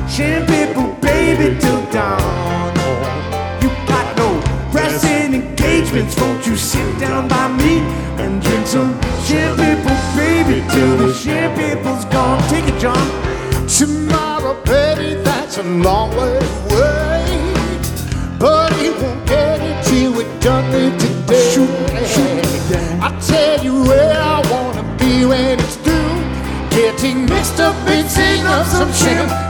Champagne, baby, till dawn. You got no pressing engagements. Won't you sit down by me and drink some champagne, baby, till the champagne's gone? Take it, John. Tomorrow, baby, that's a long way away, but he won't get it till we're done with today. Shoot me down. I tell you where I wanna be when it's through, getting mixed up in of some champagne.